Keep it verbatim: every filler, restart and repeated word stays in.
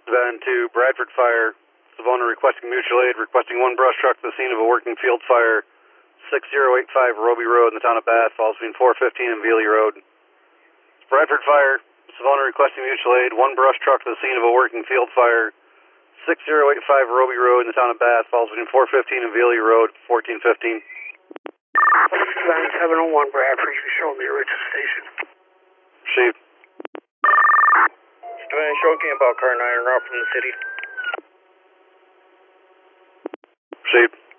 Then to Bradford Fire, Savona requesting mutual aid, requesting one brush truck to the scene of a working field fire, six zero eight five Roby Road in the town of Bath, falls between four fifteen and Veely Road. Bradford Fire, Savona requesting mutual aid, one brush truck to the scene of a working field fire, six zero eight five Roby Road in the town of Bath, falls between four fifteen and Veely Road, fourteen fifteen. seven oh one Bradford, you can show me your station. Chief. Savannah Showcam about car nine and off from the city. Chief.